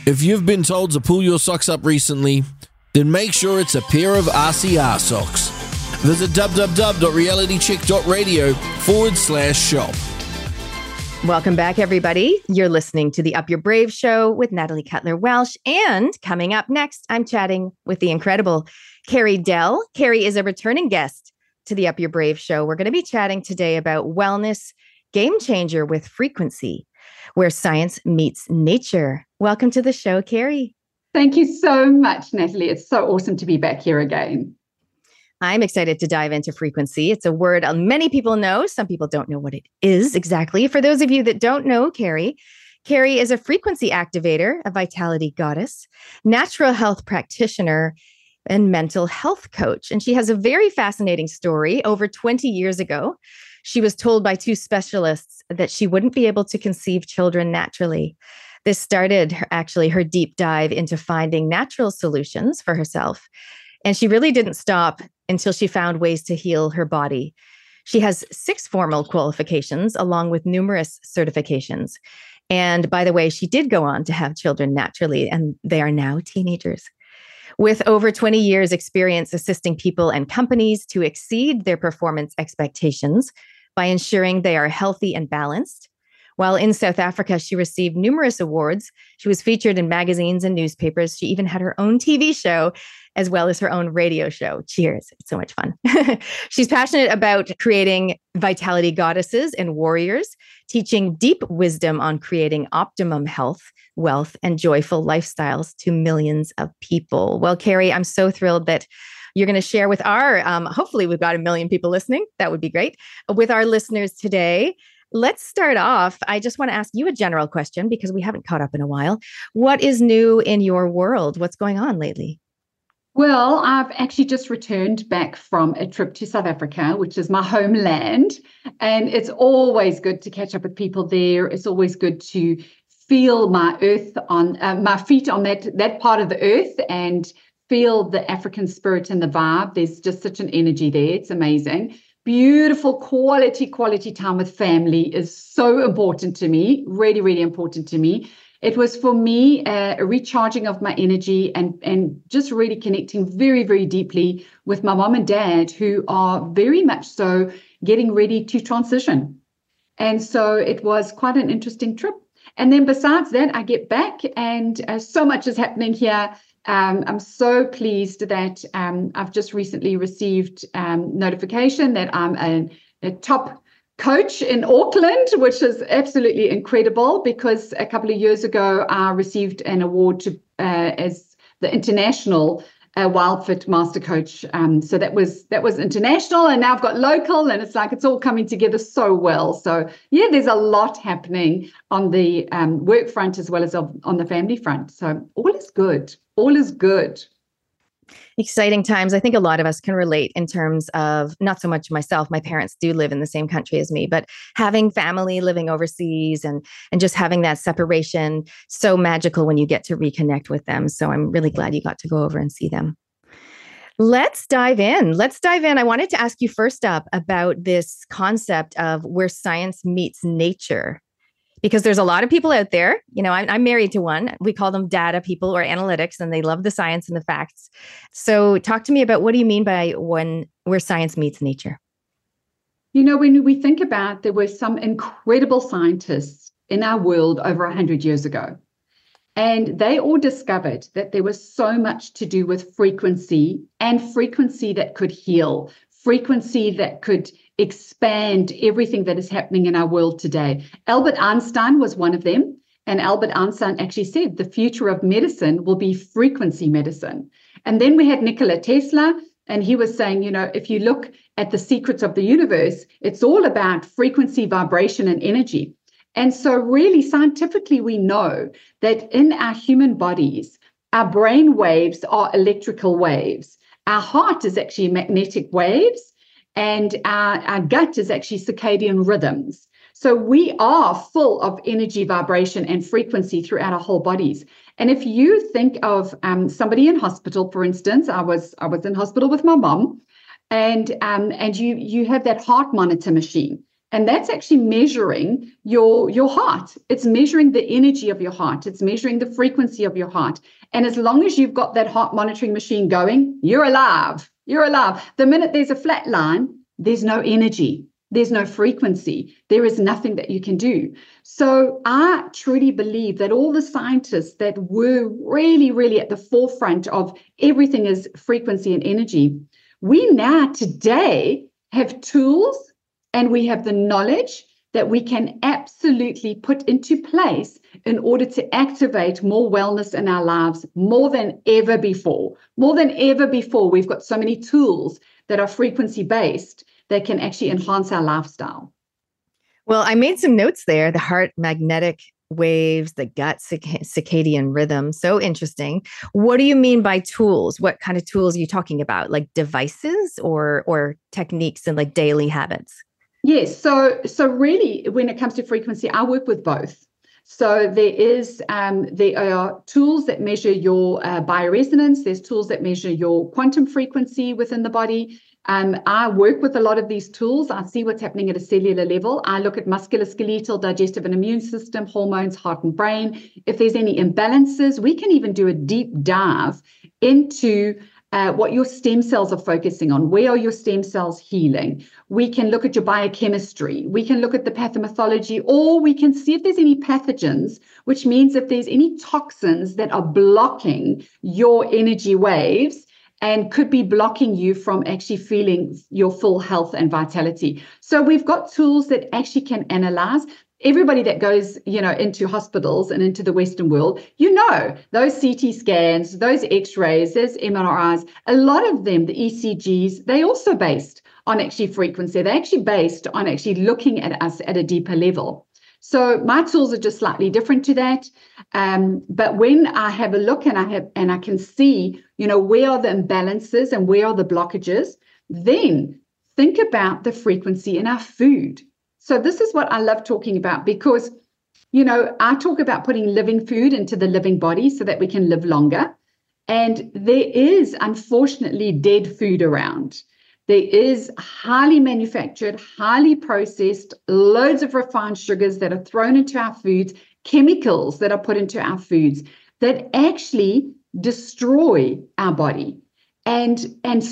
If you've been told to pull your socks up recently, then make sure it's a pair of RCR socks. Visit www.realitycheck.radio/shop. Welcome back, everybody. You're listening to the Up Your Brave show with Natalie Cutler-Welsh. And coming up next, I'm chatting with the incredible Carrie Dell. Carrie is a returning guest to the Up Your Brave show. We're going to be chatting today about wellness game changer with frequency, where science meets nature. Welcome to the show, Carrie. Thank you so much, Natalie. It's so awesome to be back here again. I'm excited to dive into frequency. It's a word many people know. Some people don't know what it is exactly. For those of you that don't know Carrie is a frequency activator, a vitality goddess, natural health practitioner, and mental health coach. And she has a very fascinating story. Over 20 years ago, she was told by two specialists that she wouldn't be able to conceive children naturally. This started her deep dive into finding natural solutions for herself. And she really didn't stop until she found ways to heal her body. She has 6 formal qualifications along with numerous certifications. And by the way, she did go on to have children naturally, and they are now teenagers. With over 20 years experience assisting people and companies to exceed their performance expectations by ensuring they are healthy and balanced. While in South Africa, she received numerous awards. She was featured in magazines and newspapers. She even had her own TV show, as well as her own radio show. Cheers. It's so much fun. She's passionate about creating vitality goddesses and warriors, teaching deep wisdom on creating optimum health, wealth, and joyful lifestyles to millions of people. Well, Carrie, I'm so thrilled that you're going to share with our, hopefully we've got 1 million people listening. That would be great. With our listeners today. Let's start off. I just want to ask you a general question because we haven't caught up in a while. What is new in your world? What's going on lately? Well, I've actually just returned back from a trip to South Africa, which is my homeland. And it's always good to catch up with people there. It's always good to feel my earth on my feet on that part of the earth and feel the African spirit and the vibe. There's just such an energy there. It's amazing. Beautiful quality time with family is so important to me, really, really important to me. It was for me a recharging of my energy and just really connecting very, very deeply with my mom and dad, who are very much so getting ready to transition. And so it was quite an interesting trip. And then besides that, I get back and so much is happening here. I'm so pleased that I've just recently received notification that I'm a top coach in Auckland, which is absolutely incredible because a couple of years ago, I received an award as the International WildFit Master Coach. So that was international, and now I've got local, and it's like it's all coming together so well. So yeah, there's a lot happening on the work front as well as on the family front. So all is good. All is good. Exciting times. I think a lot of us can relate in terms of, not so much myself, my parents do live in the same country as me, but having family living overseas and just having that separation, so magical when you get to reconnect with them. So I'm really glad you got to go over and see them. Let's dive in. I wanted to ask you first up about this concept of where science meets nature. Because there's a lot of people out there, I'm married to one. We call them data people or analytics, and they love the science and the facts. So talk to me about, what do you mean by where science meets nature? When we think about, there were some incredible scientists in our world over 100 years ago, and they all discovered that there was so much to do with frequency, and frequency that could heal, frequency that could expand everything that is happening in our world today. Albert Einstein was one of them. And Albert Einstein actually said the future of medicine will be frequency medicine. And then we had Nikola Tesla, and he was saying, if you look at the secrets of the universe, it's all about frequency, vibration, and energy. And so really scientifically, we know that in our human bodies, our brain waves are electrical waves. Our heart is actually magnetic waves. And our gut is actually circadian rhythms. So we are full of energy, vibration, and frequency throughout our whole bodies. And if you think of somebody in hospital, for instance, I was in hospital with my mom, and you have that heart monitor machine, And that's actually measuring your heart. It's measuring the energy of your heart. It's measuring the frequency of your heart. And as long as you've got that heart monitoring machine going, you're alive. You're alive. The minute there's a flat line, there's no energy. There's no frequency. There is nothing that you can do. So I truly believe that all the scientists that were really, really at the forefront of everything is frequency and energy, we now today have tools and we have the knowledge that we can absolutely put into place in order to activate more wellness in our lives more than ever before. More than ever before, we've got so many tools that are frequency-based that can actually enhance our lifestyle. Well, I made some notes there. The heart magnetic waves, the gut circadian rhythm. So interesting. What do you mean by tools? What kind of tools are you talking about? Like devices or techniques and like daily habits? Yes. So really, when it comes to frequency, I work with both. So there are tools that measure your bioresonance. There's tools that measure your quantum frequency within the body. I work with a lot of these tools. I see what's happening at a cellular level. I look at musculoskeletal, digestive and immune system, hormones, heart and brain. If there's any imbalances, we can even do a deep dive into what your stem cells are focusing on. Where are your stem cells healing? We can look at your biochemistry. We can look at the pathomorphology, or we can see if there's any pathogens, which means if there's any toxins that are blocking your energy waves and could be blocking you from actually feeling your full health and vitality. So we've got tools that actually can analyze. Everybody that goes, into hospitals and into the Western world, those CT scans, those X-rays, those MRIs, a lot of them, the ECGs, they also based on actually frequency. They're actually based on actually looking at us at a deeper level. So my tools are just slightly different to that. But when I have a look and I can see, where are the imbalances and where are the blockages, then think about the frequency in our food. So this is what I love talking about because, I talk about putting living food into the living body so that we can live longer. And there is, unfortunately, dead food around. There is highly manufactured, highly processed, loads of refined sugars that are thrown into our foods, chemicals that are put into our foods that actually destroy our body and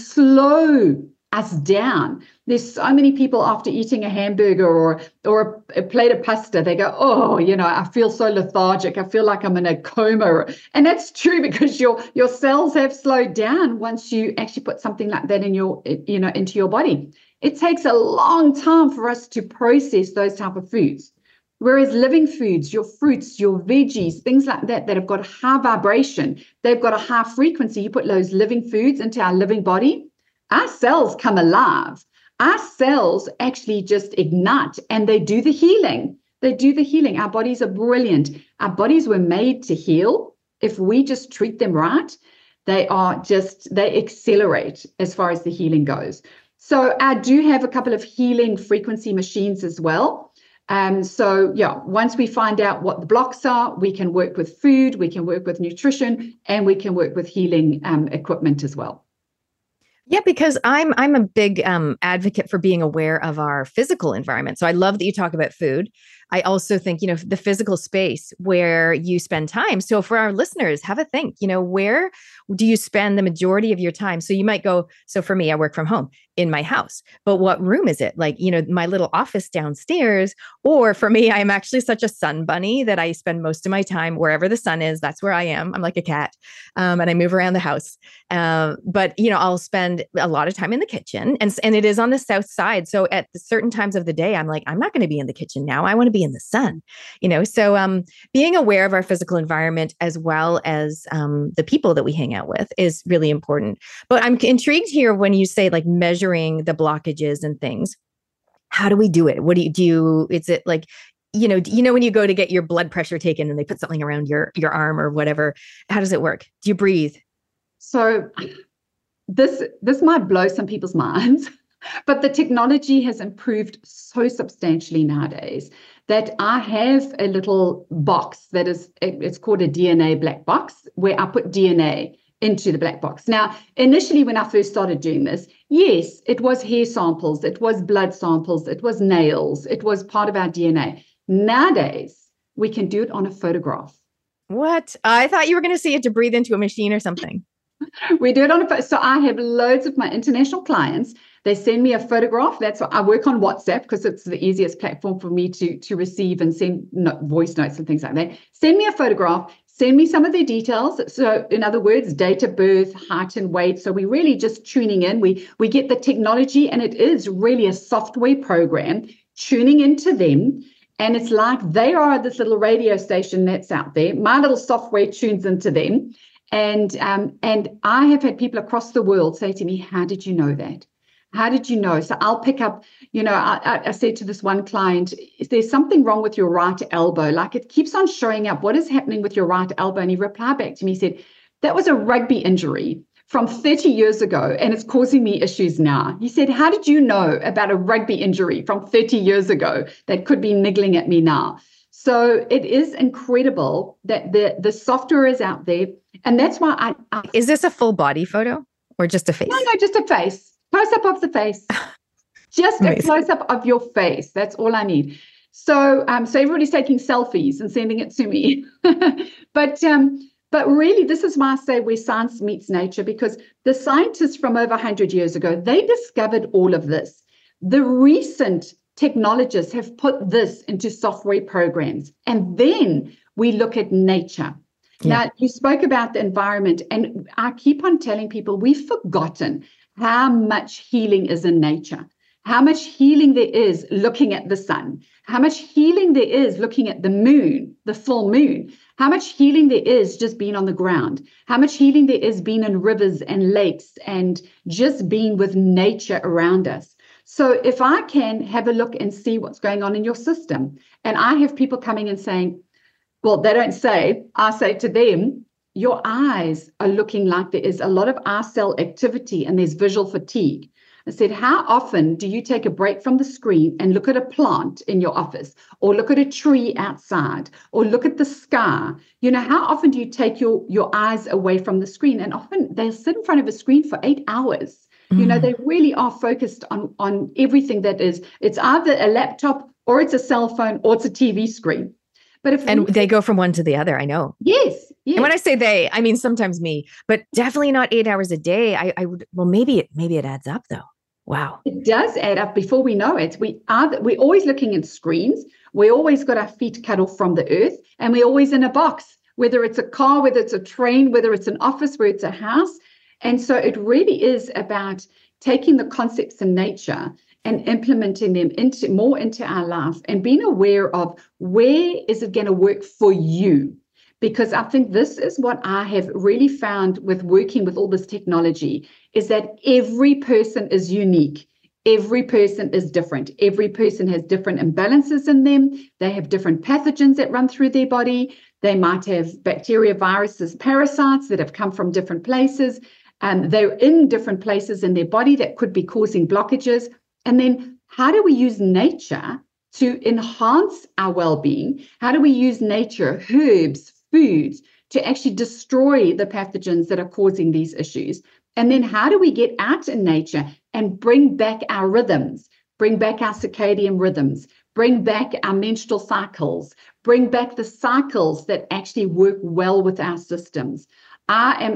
slow us down. There's so many people after eating a hamburger or a plate of pasta, they go, I feel so lethargic. I feel like I'm in a coma. And that's true because your cells have slowed down once you actually put something like that in into your body. It takes a long time for us to process those type of foods. Whereas living foods, your fruits, your veggies, things like that have got a high vibration, they've got a high frequency. You put those living foods into our living body, our cells come alive. Our cells actually just ignite and they do the healing. They do the healing. Our bodies are brilliant. Our bodies were made to heal. If we just treat them right, they accelerate as far as the healing goes. So I do have a couple of healing frequency machines as well. Once we find out what the blocks are, we can work with food, we can work with nutrition, and we can work with healing equipment as well. Yeah, because I'm a big advocate for being aware of our physical environment. So I love that you talk about food. I also think, the physical space where you spend time. So for our listeners, have a think, where do you spend the majority of your time? So you might go, so for me, I work from home in my house, but what room is it? Like, my little office downstairs, or for me, I'm actually such a sun bunny that I spend most of my time wherever the sun is. That's where I am. I'm like a cat and I move around the house. But, I'll spend a lot of time in the kitchen and it is on the south side. So at certain times of the day, I'm like, I'm not going to be in the kitchen now. I want to be in the sun, so being aware of our physical environment as well as the people that we hang out with is really important. But I'm intrigued here when you say like measuring the blockages and things. How do we do it? What do you do? Is it like, when you go to get your blood pressure taken and they put something around your arm or whatever, how does it work? Do you breathe? So this might blow some people's minds, but the technology has improved so substantially nowadays that I have a little box it's called a DNA black box where I put DNA into the black box. Now, initially, when I first started doing this, yes, it was hair samples, it was blood samples, it was nails, it was part of our DNA. Nowadays, we can do it on a photograph. What? I thought you were going to say you had to breathe into a machine or something. We do it on a so I have loads of my international clients. They send me a photograph. That's what I work on WhatsApp because it's the easiest platform for me to receive and send voice notes and things like that. Send me a photograph. Send me some of their details. So in other words, date of birth, height and weight. So we're really just tuning in. We get the technology, and it is really a software program tuning into them. And it's like they are this little radio station that's out there. My little software tunes into them. And I have had people across the world say to me, how did you know that? How did you know? So I'll pick up, I said to this one client, is there something wrong with your right elbow? Like it keeps on showing up. What is happening with your right elbow? And he replied back to me, he said, that was a rugby injury from 30 years ago, and it's causing me issues now. He said, how did you know about a rugby injury from 30 years ago that could be niggling at me now? So it is incredible that the software is out there. And that's why I Is this a full body photo or just a face? No, just a face. Close-up of the face. Just amazing. A close-up of your face. That's all I need. So everybody's taking selfies and sending it to me. But really, this is why I say where science meets nature, because the scientists from over 100 years ago, they discovered all of this. The recent technologists have put this into software programs. And then we look at nature. Yeah. Now, you spoke about the environment, and I keep on telling people we've forgotten how much healing is in nature, how much healing there is looking at the sun, how much healing there is looking at the moon, the full moon, how much healing there is just being on the ground, how much healing there is being in rivers and lakes and just being with nature around us. So if I can have a look and see what's going on in your system, and I have people coming and saying, well, they don't say, I say to them, your eyes are looking like there is a lot of eye cell activity and there's visual fatigue. I said, how often do you take a break from the screen and look at a plant in your office, or look at a tree outside, or look at the sky? How often do you take your eyes away from the screen? And often they'll sit in front of a screen for 8 hours. They really are focused on everything that is. It's either a laptop or it's a cell phone or it's a TV screen. But they go from one to the other, I know. Yes. And when I say they, I mean sometimes me, but definitely not 8 hours a day. I would. Well, maybe it adds up though. Wow, it does add up before we know it. We're always looking at screens. We always got our feet cut off from the earth, and we're always in a box. Whether it's a car, whether it's a train, whether it's an office, whether it's a house, and so it really is about taking the concepts in nature and implementing them into our life, and being aware of where is it going to work for you. Because I think this is what I have really found with working with all this technology, is that every person is unique. Every person is different. Every person has different imbalances in them. They have different pathogens that run through their body. They might have bacteria, viruses, parasites that have come from different places. They're in different places in their body that could be causing blockages. And then how do we use nature to enhance our well-being? How do we use nature, herbs, foods, to actually destroy the pathogens that are causing these issues? And then how do we get out in nature and bring back our rhythms, bring back our circadian rhythms, bring back our menstrual cycles, bring back the cycles that actually work well with our systems? I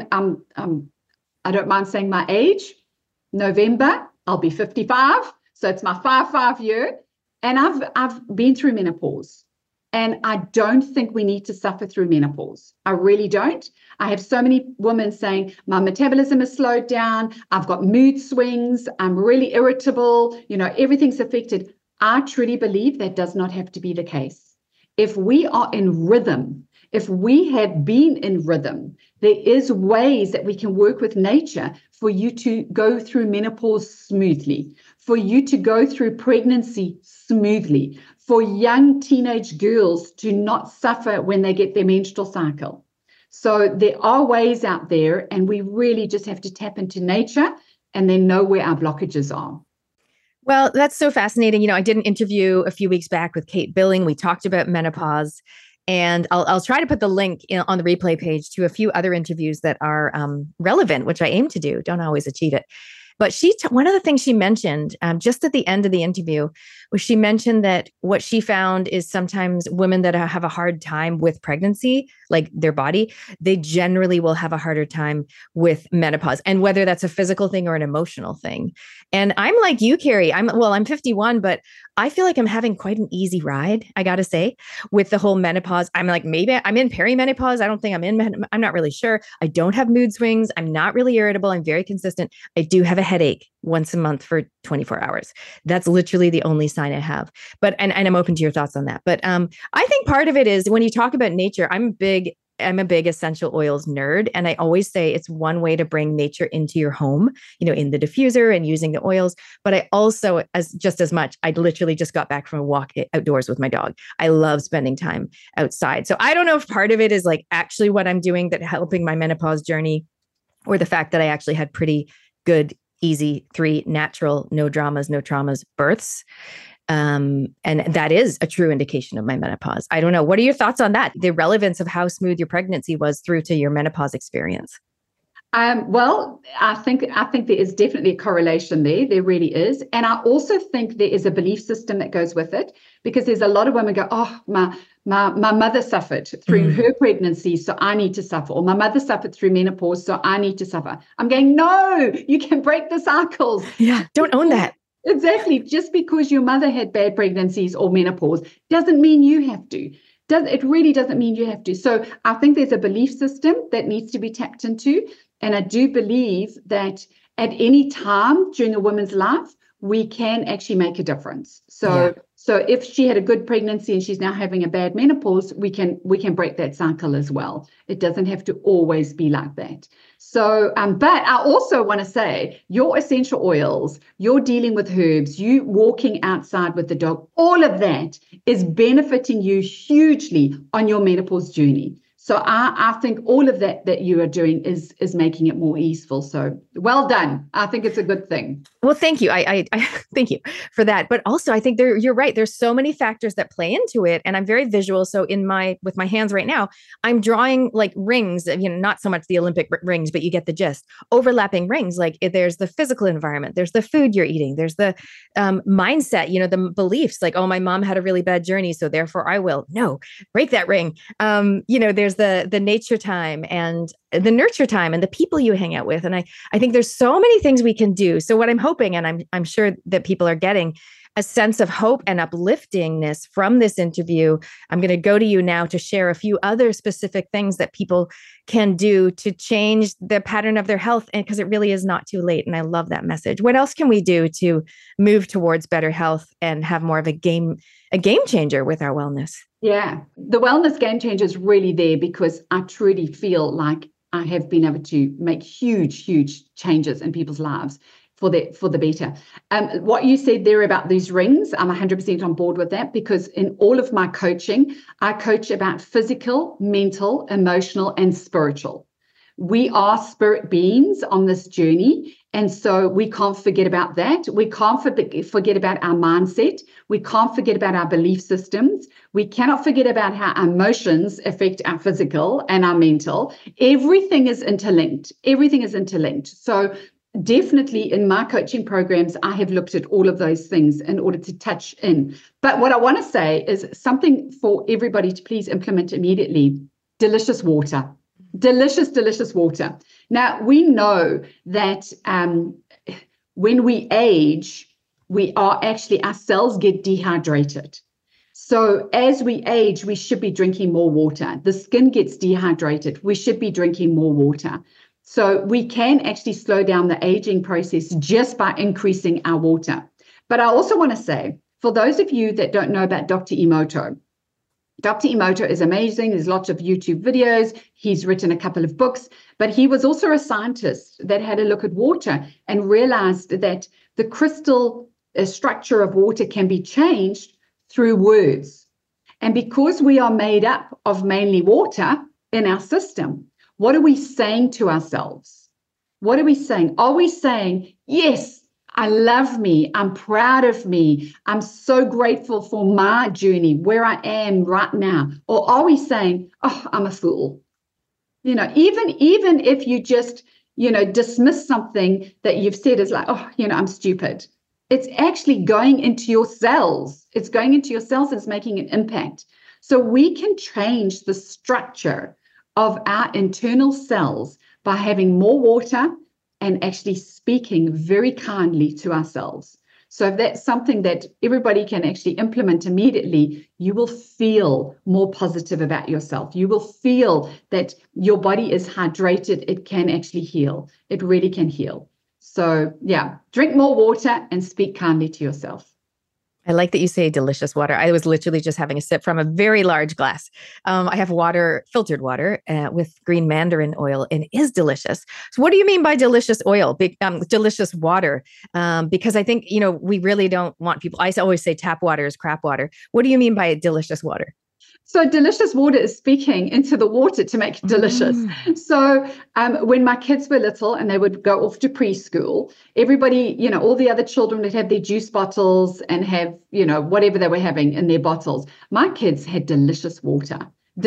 don't mind saying my age. November, I'll be 55. So it's my 5 year. And I've been through menopause. And I don't think we need to suffer through menopause. I really don't. I have so many women saying, my metabolism is slowed down. I've got mood swings. I'm really irritable. Everything's affected. I truly believe that does not have to be the case. If we are in rhythm, if we have been in rhythm, there is ways that we can work with nature for you to go through menopause smoothly, for you to go through pregnancy smoothly, for young teenage girls to not suffer when they get their menstrual cycle. So there are ways out there, and we really just have to tap into nature and then know where our blockages are. Well, that's so fascinating. I did an interview a few weeks back with Kate Billing. We talked about menopause. And I'll try to put the link on the replay page to a few other interviews that are relevant, which I aim to do. Don't always achieve it. But one of the things she mentioned just at the end of the interview was she mentioned that what she found is sometimes women that have a hard time with pregnancy, like their body, they generally will have a harder time with menopause, and whether that's a physical thing or an emotional thing. And I'm like you, Carrie. I'm 51, but I feel like I'm having quite an easy ride, I got to say, with the whole menopause. I'm like, maybe I'm in perimenopause. I don't think I'm not really sure. I don't have mood swings. I'm not really irritable. I'm very consistent. I do have a headache once a month for 24 hours. That's literally the only sign I have. But, and I'm open to your thoughts on that. But I think part of it is when you talk about nature, I'm a big essential oils nerd. And I always say it's one way to bring nature into your home, in the diffuser and using the oils. But I also, as much, I literally just got back from a walk outdoors with my dog. I love spending time outside. So I don't know if part of it is like actually what I'm doing that helping my menopause journey, or the fact that I actually had pretty good, easy 3 natural, no dramas, no traumas births. And that is a true indication of my menopause. I don't know. What are your thoughts on that? The relevance of how smooth your pregnancy was through to your menopause experience? Well, I think there is definitely a correlation there. There really is. And I also think there is a belief system that goes with it, because there's a lot of women go, oh, my mother suffered through her pregnancy, so I need to suffer. Or my mother suffered through menopause, so I need to suffer. I'm going, no, you can break the cycles. Yeah, don't own that. Exactly. Just because your mother had bad pregnancies or menopause doesn't mean you have to. It really doesn't mean you have to. So I think there's a belief system that needs to be tapped into. And I do believe that at any time during a woman's life, we can actually make a difference. So if she had a good pregnancy and she's now having a bad menopause, we can break that cycle as well. It doesn't have to always be like that. So, but I also want to say your essential oils, you're dealing with herbs, you walking outside with the dog, all of that is benefiting you hugely on your menopause journey. So I think all of that you are doing is making it more easeful. So well done. I think it's a good thing. Well, thank you. I thank you for that. But also, I think you're right. There's so many factors that play into it, and I'm very visual. So with my hands right now, I'm drawing like rings. Not so much the Olympic rings, but you get the gist. Overlapping rings. Like there's the physical environment, there's the food you're eating, there's the mindset. The beliefs. Like, oh, my mom had a really bad journey, so therefore I will. No, break that ring. There's the nature time and the nurture time and the people you hang out with. And I think there's so many things we can do. So what I'm hoping, and I'm sure that people are getting a sense of hope and upliftingness from this interview. I'm going to go to you now to share a few other specific things that people can do to change the pattern of their health. And because it really is not too late. And I love that message. What else can we do to move towards better health and have more of a game changer with our wellness? Yeah, the wellness game changer is really there because I truly feel like I have been able to make huge, huge changes in people's lives for the better. What you said there about these rings, I'm 100% on board with that, because in all of my coaching, I coach about physical, mental, emotional, and spiritual. We are spirit beings on this journey. And so we can't forget about that. We can't forget about our mindset. We can't forget about our belief systems. We cannot forget about how emotions affect our physical and our mental. Everything is interlinked. Everything is interlinked. So definitely in my coaching programs, I have looked at all of those things in order to touch in. But what I want to say is something for everybody to please implement immediately: delicious water. Delicious water. Now, we know that when we age, our cells get dehydrated. So as we age, we should be drinking more water. The skin gets dehydrated. We should be drinking more water. So we can actually slow down the aging process just by increasing our water. But I also want to say, for those of you that don't know about Dr. Emoto, Dr. Emoto is amazing. There's lots of YouTube videos. He's written a couple of books, but he was also a scientist that had a look at water and realized that the crystal structure of water can be changed through words. And because we are made up of mainly water in our system, what are we saying to ourselves? What are we saying? Are we saying, yes, I love me. I'm proud of me. I'm so grateful for my journey, where I am right now? Or are we saying, oh, I'm a fool? Even if you just, dismiss something that you've said as like, oh, I'm stupid. It's actually going into your cells. It's going into your cells. It's making an impact. So we can change the structure of our internal cells by having more water and actually speaking very kindly to ourselves. So if that's something that everybody can actually implement immediately, you will feel more positive about yourself. You will feel that your body is hydrated. It can actually heal. It really can heal. So yeah, drink more water and speak kindly to yourself. I like that you say delicious water. I was literally just having a sip from a very large glass. I have water, filtered water with green mandarin oil, and it is delicious. So what do you mean by delicious oil, delicious water? Because I think, we really don't want people, I always say tap water is crap water. What do you mean by delicious water? So delicious water is speaking into the water to make it delicious. So when my kids were little and they would go off to preschool, everybody, all the other children would have their juice bottles and have, whatever they were having in their bottles. My kids had delicious water.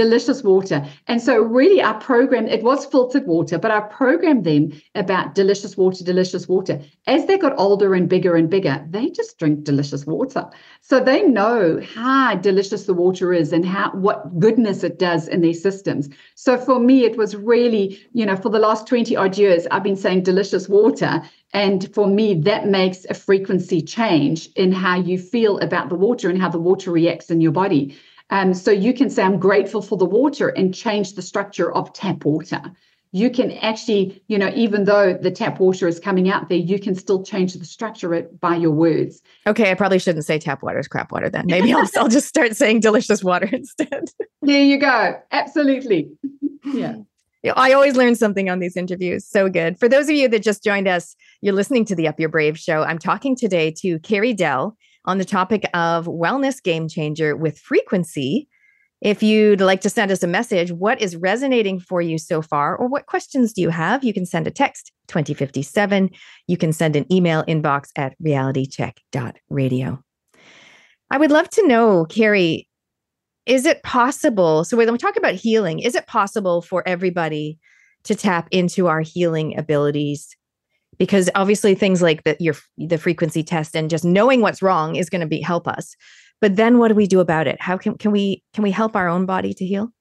And so really our program, it was filtered water, but I programmed them about delicious water. As they got older and bigger, they just drink delicious water. So they know how delicious the water is and what goodness it does in their systems. So for me, it was really, for the last 20 odd years, I've been saying delicious water. And for me, that makes a frequency change in how you feel about the water and how the water reacts in your body. So you can say, I'm grateful for the water and change the structure of tap water. You can actually, even though the tap water is coming out there, you can still change the structure by your words. Okay, I probably shouldn't say tap water is crap water then. Maybe I'll just start saying delicious water instead. There you go. Absolutely. Yeah. I always learn something on these interviews. So good. For those of you that just joined us, you're listening to the Up Your Brave show. I'm talking today to Carrie Dell on the topic of wellness game changer with frequency. If you'd like to send us a message, what is resonating for you so far, or what questions do you have? You can send a text 2057. You can send an email inbox at realitycheck.radio. I would love to know, Carrie, is it possible? So when we talk about healing, is it possible for everybody to tap into our healing abilities? Because obviously things like the frequency test and just knowing what's wrong is going to help us. But then what do we do about it? How can we help our own body to heal?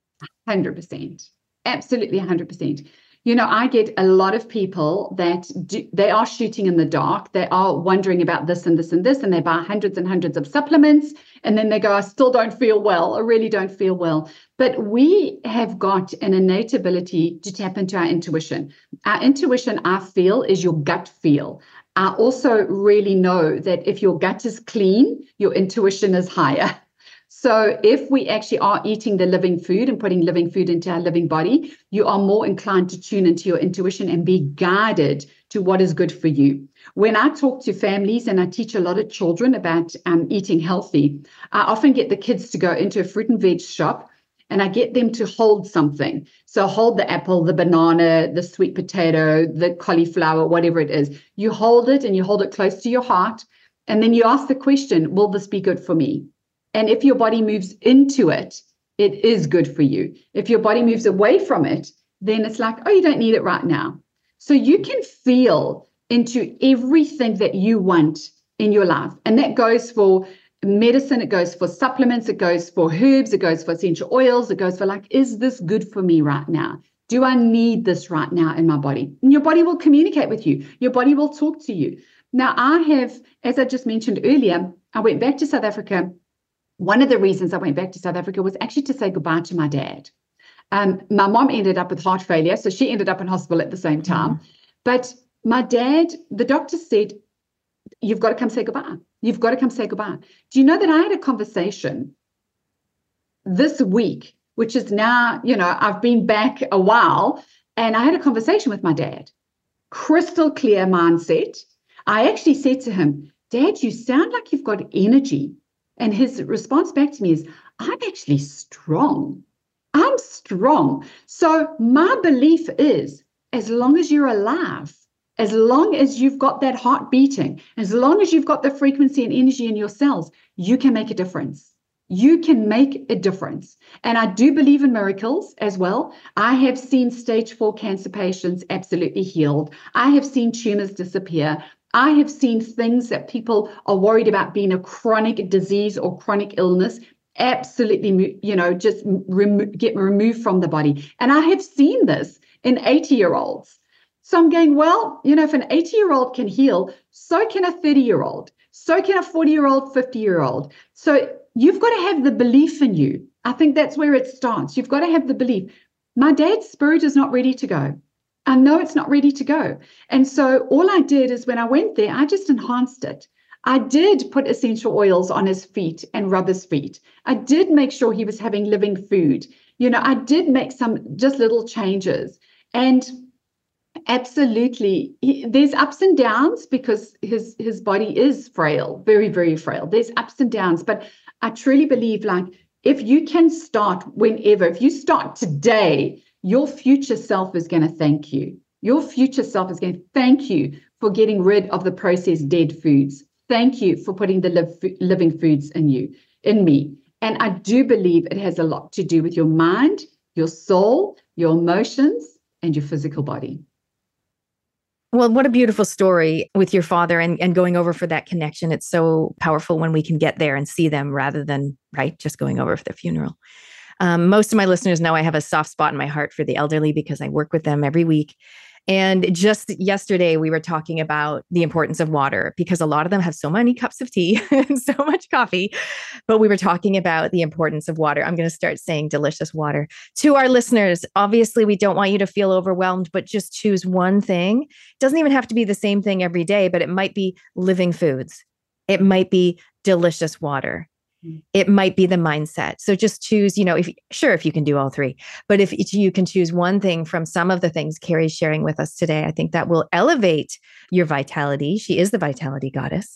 100%. Absolutely 100%. I get a lot of people that they are shooting in the dark. They are wondering about this and this and this, and they buy hundreds and hundreds of supplements. And then they go, I still don't feel well. I really don't feel well. But we have got an innate ability to tap into our intuition. Our intuition, I feel, is your gut feel. I also really know that if your gut is clean, your intuition is higher. So if we actually are eating the living food and putting living food into our living body, you are more inclined to tune into your intuition and be guided to what is good for you. When I talk to families and I teach a lot of children about eating healthy, I often get the kids to go into a fruit and veg shop and I get them to hold something. So hold the apple, the banana, the sweet potato, the cauliflower, whatever it is. You hold it and you hold it close to your heart. And then you ask the question, will this be good for me? And if your body moves into it, it is good for you. If your body moves away from it, then it's like, oh, you don't need it right now. So you can feel into everything that you want in your life. And that goes for medicine, it goes for supplements, it goes for herbs, it goes for essential oils, it goes for like, is this good for me right now? Do I need this right now in my body? And your body will communicate with you. Your body will talk to you. Now, I have, as I just mentioned earlier, I went back to South Africa. One of the reasons I went back to South Africa was actually to say goodbye to my dad. My mom ended up with heart failure, so she ended up in hospital at the same time. But my dad, the doctor said, you've got to come say goodbye. You've got to come say goodbye. Do you know that I had a conversation this week, which is now, I've been back a while, and I had a conversation with my dad. Crystal clear mindset. I actually said to him, Dad, you sound like you've got energy. And his response back to me is, I'm actually strong. I'm strong. So my belief is, as long as you're alive, As long as you've got that heart beating, as long as you've got the frequency and energy in your cells, you can make a difference. You can make a difference. And I do believe in miracles as well. I have seen stage 4 cancer patients absolutely healed. I have seen tumors disappear. I have seen things that people are worried about being a chronic disease or chronic illness absolutely, just get removed from the body. And I have seen this in 80-year-olds. So I'm going, well, if an 80-year-old can heal, so can a 30-year-old, so can a 40-year-old, 50-year-old. So you've got to have the belief in you. I think that's where it starts. You've got to have the belief. My dad's spirit is not ready to go. I know it's not ready to go. And so all I did is when I went there, I just enhanced it. I did put essential oils on his feet and rub his feet. I did make sure he was having living food. I did make some just little changes. And absolutely, there's ups and downs because his body is frail, very, very frail. There's ups and downs. But I truly believe, like, if you can start whenever, if you start today, your future self is going to thank you. Your future self is going to thank you for getting rid of the processed dead foods. Thank you for putting the living foods in me. And I do believe it has a lot to do with your mind, your soul, your emotions, and your physical body. Well, what a beautiful story with your father and going over for that connection. It's so powerful when we can get there and see them rather than, just going over for the funeral. Most of my listeners know I have a soft spot in my heart for the elderly because I work with them every week. And just yesterday, we were talking about the importance of water because a lot of them have so many cups of tea and so much coffee. But we were talking about the importance of water. I'm going to start saying delicious water to our listeners. Obviously, we don't want you to feel overwhelmed, but just choose one thing. It doesn't even have to be the same thing every day, but it might be living foods. It might be delicious water. It might be the mindset. So just choose, if you can do all three, but if you can choose one thing from some of the things Carrie's sharing with us today, I think that will elevate your vitality. She is the vitality goddess,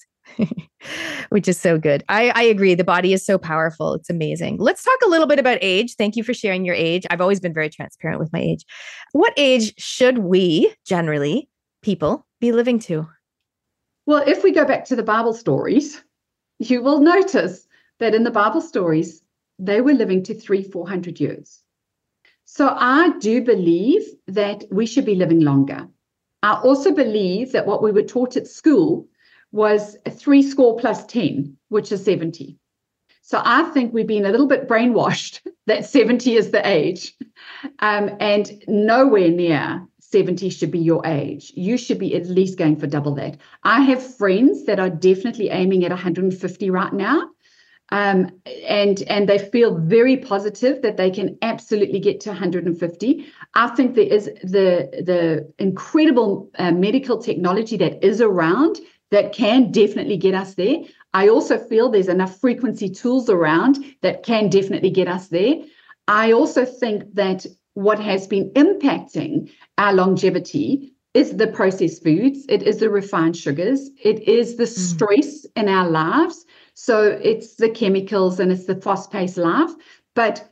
which is so good. I agree. The body is so powerful. It's amazing. Let's talk a little bit about age. Thank you for sharing your age. I've always been very transparent with my age. What age should we generally, people, be living to? Well, if we go back to the Bible stories, you will notice that in the Bible stories, they were living to 300-400 years. So I do believe that we should be living longer. I also believe that what we were taught at school was 70 + 10, which is 70. So I think we've been a little bit brainwashed that 70 is the age, and nowhere near 70 should be your age. You should be at least going for double that. I have friends that are definitely aiming at 150 right now. And they feel very positive that they can absolutely get to 150. I think there is the incredible medical technology that is around that can definitely get us there. I also feel there's enough frequency tools around that can definitely get us there. I also think that what has been impacting our longevity is the processed foods. It is the refined sugars. It is the stress in our lives. So it's the chemicals and it's the fast-paced life. But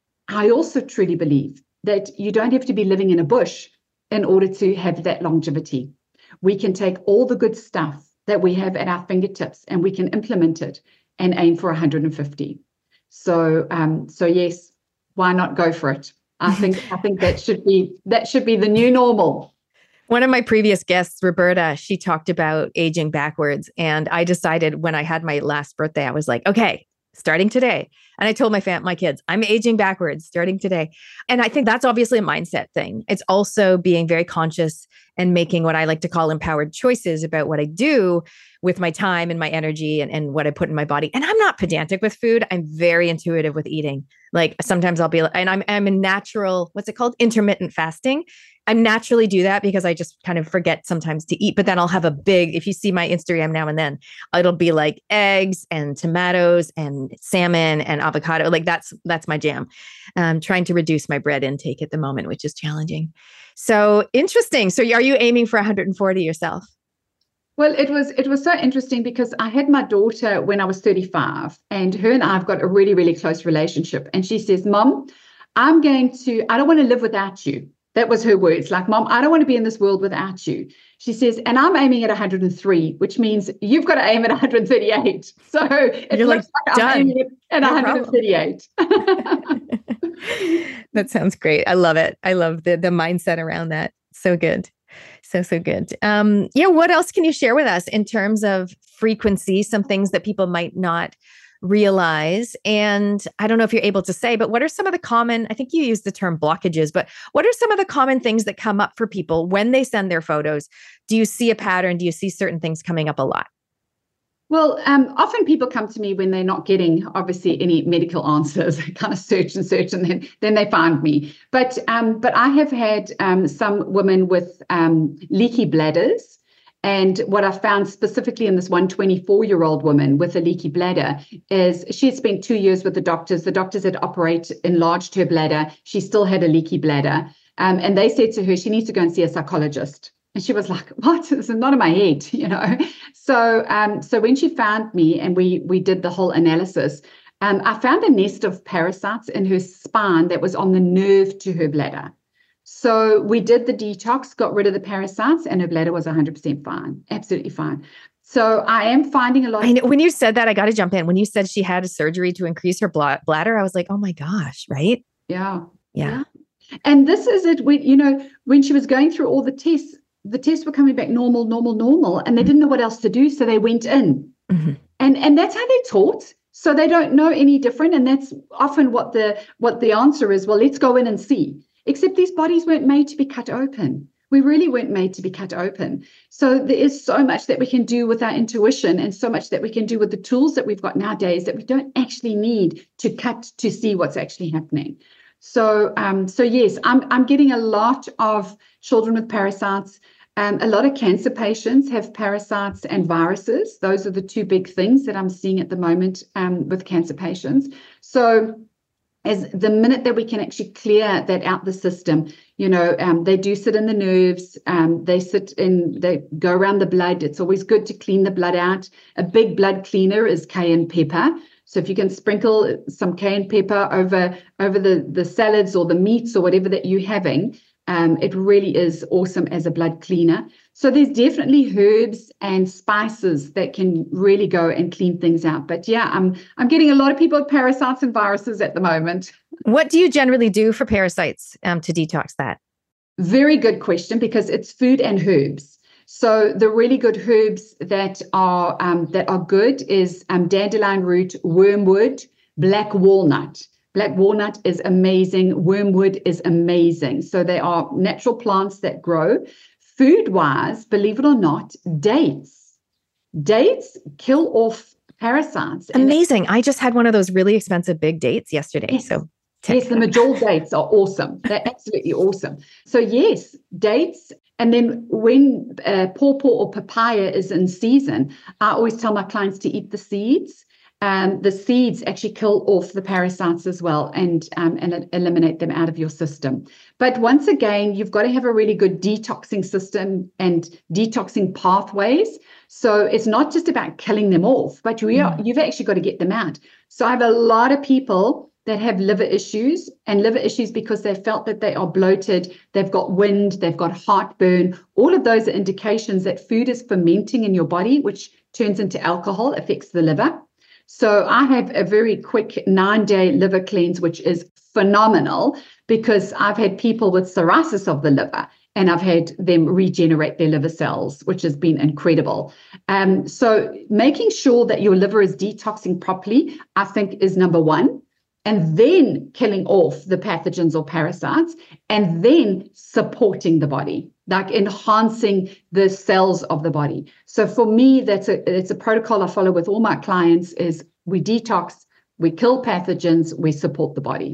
I also truly believe that you don't have to be living in a bush in order to have that longevity. We can take all the good stuff that we have at our fingertips and we can implement it and aim for 150. So yes, why not go for it? I think that should be the new normal. One of my previous guests, Roberta, she talked about aging backwards. And I decided when I had my last birthday, I was like, okay, starting today. And I told my kids, I'm aging backwards starting today. And I think that's obviously a mindset thing. It's also being very conscious and making what I like to call empowered choices about what I do with my time and my energy and what I put in my body. And I'm not pedantic with food. I'm very intuitive with eating. Like sometimes I'll be, and I'm a natural, what's it called? Intermittent fasting. I naturally do that because I just kind of forget sometimes to eat, but then I'll have a big, if you see my Instagram now and then, it'll be like eggs and tomatoes and salmon and avocado. Like that's my jam. I'm trying to reduce my bread intake at the moment, which is challenging. So interesting. So are you aiming for 140 yourself? Well, it was so interesting because I had my daughter when I was 35 and her and I've got a really, really close relationship. And she says, Mom, I don't want to live without you. That was her words. Like, Mom, I don't want to be in this world without you. She says, and I'm aiming at 103, which means you've got to aim at 138. So it looks like I'm aiming at 138. That sounds great. I love it. I love the mindset around that. So good. So good. What else can you share with us in terms of frequency, some things that people might not realize? And I don't know if you're able to say, but what are some of the common, I think you used the term blockages, but what are some of the common things that come up for people when they send their photos? Do you see a pattern? Do you see certain things coming up a lot? Well, often people come to me when they're not getting, obviously, any medical answers. They kind of search, and then they find me. But I have had some women with leaky bladders. And what I found specifically in this 124-year-old woman with a leaky bladder is she had spent 2 years with the doctors. The doctors had enlarged her bladder. She still had a leaky bladder. And they said to her, she needs to go and see a psychologist. And she was like, what? This is not in my head, So when she found me and we did the whole analysis, I found a nest of parasites in her spine that was on the nerve to her bladder. So we did the detox, got rid of the parasites, and her bladder was 100% fine, absolutely fine. So I am finding a lot. I know, when you said that, I got to jump in. When you said she had a surgery to increase her bladder, I was like, oh my gosh, right? Yeah. Yeah. And this is it. When she was going through all the tests were coming back normal, and they didn't know what else to do, so they went in. Mm-hmm. And that's how they're taught. So they don't know any different, and that's often what the answer is. Well, let's go in and see. Except these bodies weren't made to be cut open. We really weren't made to be cut open. So there is so much that we can do with our intuition, and so much that we can do with the tools that we've got nowadays that we don't actually need to cut to see what's actually happening. So yes, I'm getting a lot of children with parasites. A lot of cancer patients have parasites and viruses. Those are the two big things that I'm seeing at the moment with cancer patients. So as the minute that we can actually clear that out the system, they do sit in the nerves, they go around the blood. It's always good to clean the blood out. A big blood cleaner is cayenne pepper. So if you can sprinkle some cayenne pepper over the salads or the meats or whatever that you're having, it really is awesome as a blood cleaner. So there's definitely herbs and spices that can really go and clean things out. But yeah, I'm getting a lot of people with parasites and viruses at the moment. What do you generally do for parasites to detox that? Very good question, because it's food and herbs. So the really good herbs that are good is dandelion root, wormwood, black walnut. Black walnut is amazing. Wormwood is amazing. So they are natural plants that grow. Food-wise, believe it or not, dates. Dates kill off parasites. Amazing. I just had one of those really expensive big dates yesterday. Yes. So yes, the Majol dates are awesome. They're absolutely awesome. So yes, dates. And then when pawpaw or papaya is in season, I always tell my clients to eat the seeds. The seeds actually kill off the parasites as well and eliminate them out of your system. But once again, you've got to have a really good detoxing system and detoxing pathways. So it's not just about killing them off, but you've actually got to get them out. So I have a lot of people that have liver issues because they felt that they are bloated, they've got wind, they've got heartburn. All of those are indications that food is fermenting in your body, which turns into alcohol, affects the liver. So I have a very quick 9-day liver cleanse, which is phenomenal, because I've had people with cirrhosis of the liver and I've had them regenerate their liver cells, which has been incredible. So making sure that your liver is detoxing properly, I think, is number one. And then killing off the pathogens or parasites, and then supporting the body, like enhancing the cells of the body. So for me, it's a protocol I follow with all my clients: is we detox, we kill pathogens, we support the body.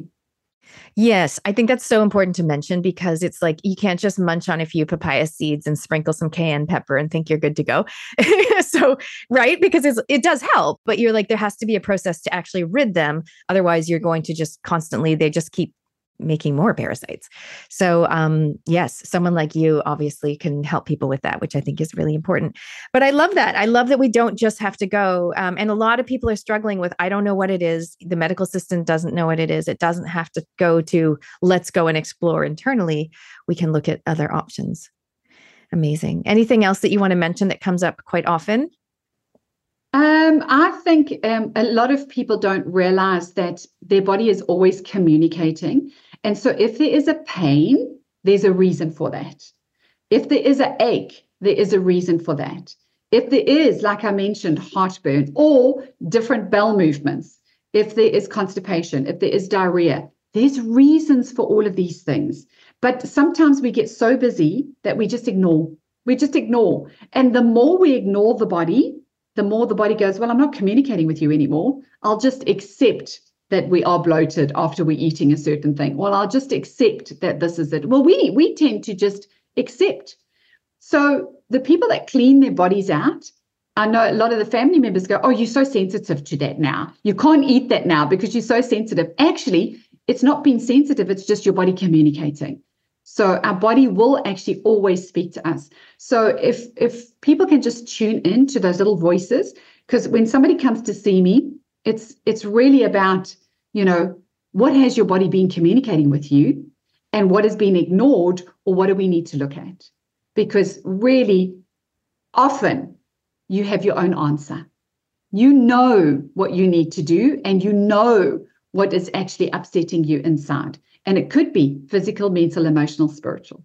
Yes, I think that's so important to mention, because it's like you can't just munch on a few papaya seeds and sprinkle some cayenne pepper and think you're good to go. So, right? Because it does help, but you're like, there has to be a process to actually rid them. Otherwise, you're going to just constantly, they just keep making more parasites. So yes, someone like you obviously can help people with that, which I think is really important. But I love that. I love that we don't just have to go. And a lot of people are struggling with, I don't know what it is. The medical system doesn't know what it is. It doesn't have to go to, let's go and explore internally. We can look at other options. Amazing. Anything else that you want to mention that comes up quite often? I think a lot of people don't realize that their body is always communicating. And so if there is a pain, there's a reason for that. If there is an ache, there is a reason for that. If there is, like I mentioned, heartburn or different bowel movements, if there is constipation, if there is diarrhea, there's reasons for all of these things. But sometimes we get so busy that we just ignore. We just ignore. And the more we ignore the body, the more the body goes, well, I'm not communicating with you anymore. I'll just accept that we are bloated after we're eating a certain thing. Well, I'll just accept that this is it. Well, we tend to just accept. So the people that clean their bodies out, I know a lot of the family members go, oh, you're so sensitive to that now. You can't eat that now because you're so sensitive. Actually, it's not being sensitive. It's just your body communicating. So our body will actually always speak to us. So if people can just tune in to those little voices, because when somebody comes to see me, it's really about, what has your body been communicating with you and what has been ignored, or what do we need to look at? Because really, often you have your own answer. You know what you need to do, and you know what is actually upsetting you inside. And it could be physical, mental, emotional, spiritual.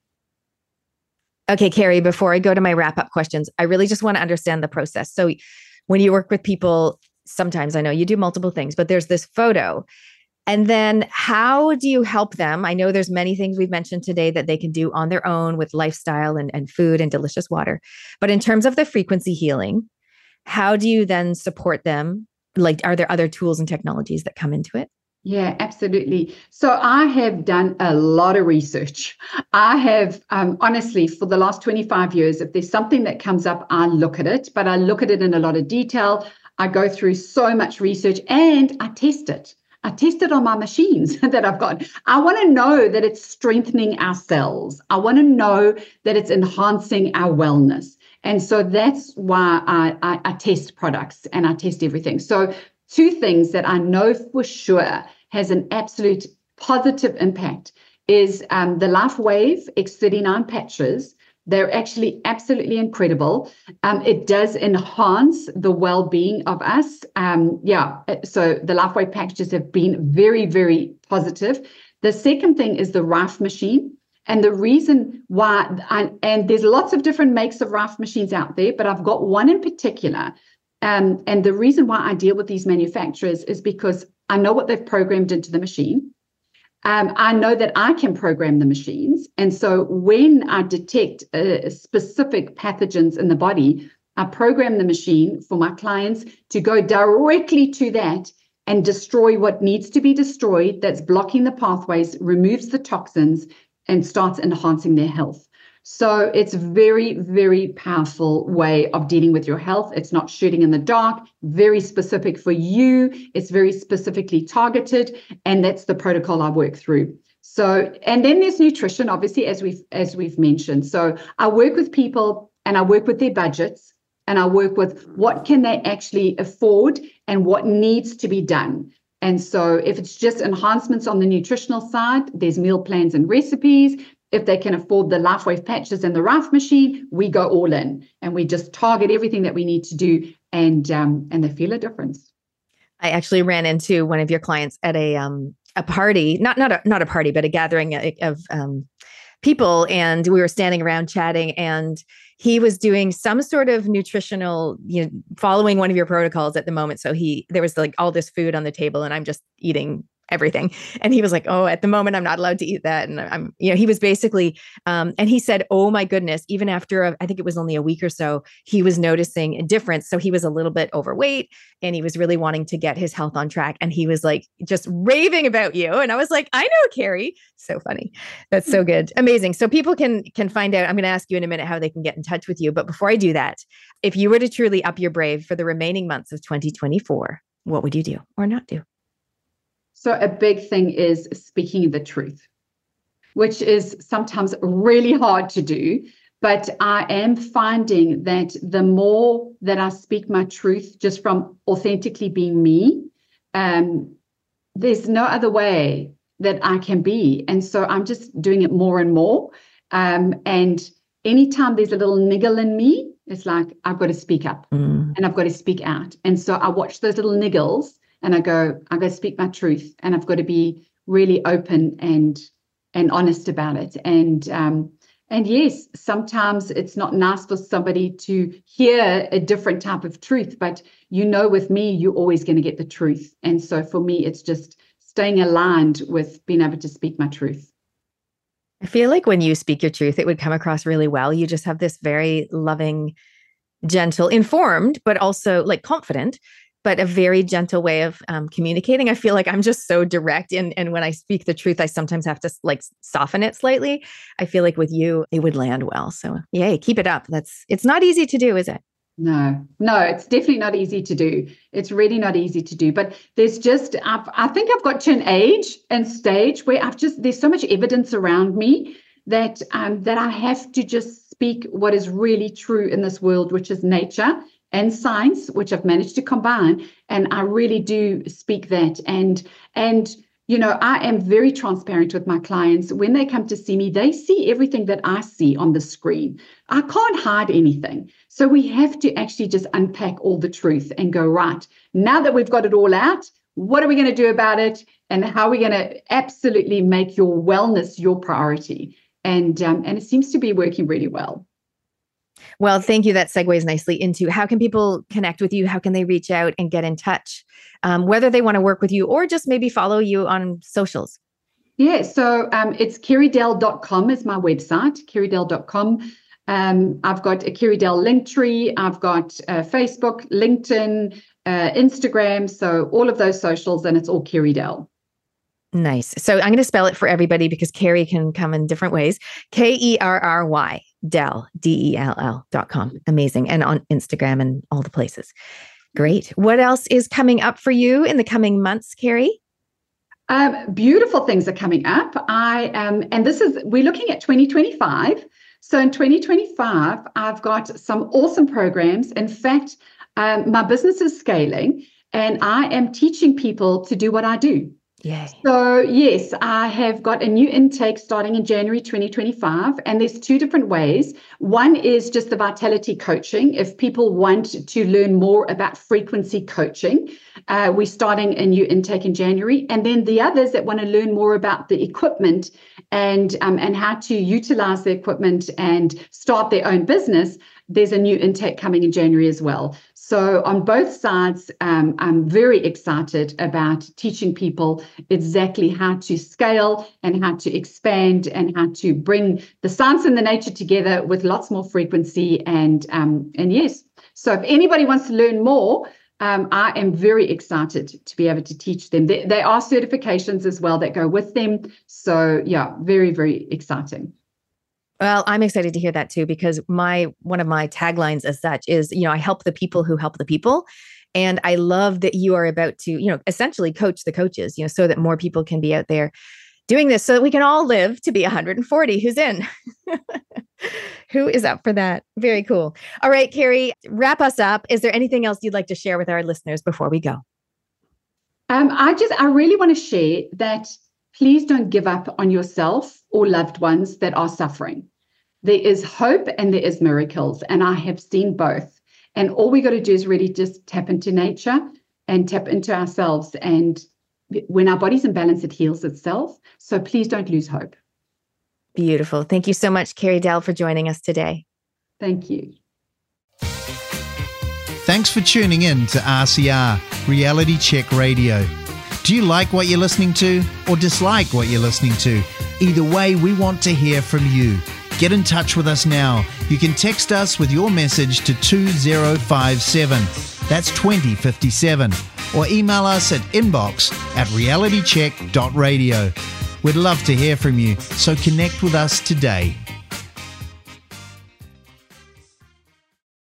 Okay, Carrie, before I go to my wrap-up questions, I really just want to understand the process. So when you work with people, sometimes I know you do multiple things, but there's this photo. And then how do you help them? I know there's many things we've mentioned today that they can do on their own with lifestyle and food and delicious water. But in terms of the frequency healing, how do you then support them? Like, are there other tools and technologies that come into it? Yeah, absolutely. So I have done a lot of research. I have, honestly, for the last 25 years, if there's something that comes up, I look at it, but I look at it in a lot of detail. I go through so much research and I test it. I test it on my machines that I've got. I want to know that it's strengthening our cells. I want to know that it's enhancing our wellness. And so that's why I test products and I test everything. So two things that I know for sure has an absolute positive impact is the LifeWave X39 patches. They're actually absolutely incredible. It does enhance the well-being of us. So the LifeWave packages have been very, very positive. The second thing is the Rife machine. And the reason why, and there's lots of different makes of Rife machines out there, but I've got one in particular. And the reason why I deal with these manufacturers is because I know what they've programmed into the machine. I know that I can program the machines. And so when I detect specific pathogens in the body, I program the machine for my clients to go directly to that and destroy what needs to be destroyed, that's blocking the pathways, removes the toxins, and starts enhancing their health. So it's very, very powerful way of dealing with your health. It's not shooting in the dark, very specific for you. It's very specifically targeted, and that's the protocol I work through. So, and then there's nutrition, obviously, as we've mentioned. So I work with people and I work with their budgets, and I work with what can they actually afford and what needs to be done. And so if it's just enhancements on the nutritional side, there's meal plans and recipes. If they can afford the LifeWave patches and the Rife machine, we go all in and we just target everything that we need to do, and they feel a difference. I actually ran into one of your clients at a party, not a party, but a gathering of people, and we were standing around chatting, and he was doing some sort of nutritional, following one of your protocols at the moment. So there was like all this food on the table, and I'm just eating everything. And he was like, oh, at the moment, I'm not allowed to eat that. And he was basically, and he said, oh my goodness, even after, I think it was only a week or so, he was noticing a difference. So he was a little bit overweight and he was really wanting to get his health on track. And he was like, just raving about you. And I was like, I know, Carrie. So funny. That's so good. Amazing. So people can find out, I'm going to ask you in a minute how they can get in touch with you. But before I do that, if you were to truly up your brave for the remaining months of 2024, what would you do or not do? So a big thing is speaking the truth, which is sometimes really hard to do. But I am finding that the more that I speak my truth, just from authentically being me, there's no other way that I can be. And so I'm just doing it more and more. And anytime there's a little niggle in me, it's like, I've got to speak up and I've got to speak out. And so I watch those little niggles and I go, I've got to speak my truth, and I've got to be really open and honest about it. And yes, sometimes it's not nice for somebody to hear a different type of truth, but with me, you're always going to get the truth. And so for me, it's just staying aligned with being able to speak my truth. I feel like when you speak your truth, it would come across really well. You just have this very loving, gentle, informed, but also like confident, but a very gentle way of communicating. I feel like I'm just so direct. And when I speak the truth, I sometimes have to like soften it slightly. I feel like with you, it would land well. So yay, keep it up. It's not easy to do, is it? No, it's definitely not easy to do. It's really not easy to do. But there's just, I think I've got to an age and stage where there's so much evidence around me that I have to just speak what is really true in this world, which is nature and science, which I've managed to combine. And I really do speak that. And I am very transparent with my clients. When they come to see me, they see everything that I see on the screen. I can't hide anything. So we have to actually just unpack all the truth and go, right, now that we've got it all out, what are we going to do about it? And how are we going to absolutely make your wellness your priority? And it seems to be working really well. Well, thank you. That segues nicely into how can people connect with you? How can they reach out and get in touch? Whether they want to work with you or just maybe follow you on socials. Yeah, so it's kerrydell.com is my website, kerrydell.com. I've got a Kerry Dell Linktree. I've got Facebook, LinkedIn, Instagram. So all of those socials, and it's all Kerry Dell. Nice. So I'm going to spell it for everybody because Kerry can come in different ways. Kerry Dell, DELL.com. Amazing. And on Instagram and all the places. Great. What else is coming up for you in the coming months, Kerry? Beautiful things are coming up. We're looking at 2025. So in 2025, I've got some awesome programs. In fact, my business is scaling and I am teaching people to do what I do. Yay. So yes, I have got a new intake starting in January 2025, and there's two different ways. One is just the vitality coaching. If people want to learn more about frequency coaching, we're starting a new intake in January. And then the others that want to learn more about the equipment and how to utilize the equipment and start their own business, there's a new intake coming in January as well. So on both sides, I'm very excited about teaching people exactly how to scale and how to expand and how to bring the science and the nature together with lots more frequency. And yes, so if anybody wants to learn more, I am very excited to be able to teach them. There are certifications as well that go with them. So yeah, very, very exciting. Well, I'm excited to hear that too, because one of my taglines as such is, I help the people who help the people. And I love that you are about to, essentially coach the coaches, so that more people can be out there doing this so that we can all live to be 140. Who's in? Who is up for that? Very cool. All right, Kerry, wrap us up. Is there anything else you'd like to share with our listeners before we go? I really want to share that please don't give up on yourself or loved ones that are suffering. There is hope and there is miracles, and I have seen both. And all we got to do is really just tap into nature and tap into ourselves. And when our body's in balance, it heals itself. So please don't lose hope. Beautiful. Thank you so much, Kerry Dell, for joining us today. Thank you. Thanks for tuning in to RCR, Reality Check Radio. Do you like what you're listening to or dislike what you're listening to? Either way, we want to hear from you. Get in touch with us now. You can text us with your message to 2057. That's 2057. Or email us at inbox@realitycheck.radio. We'd love to hear from you, so connect with us today.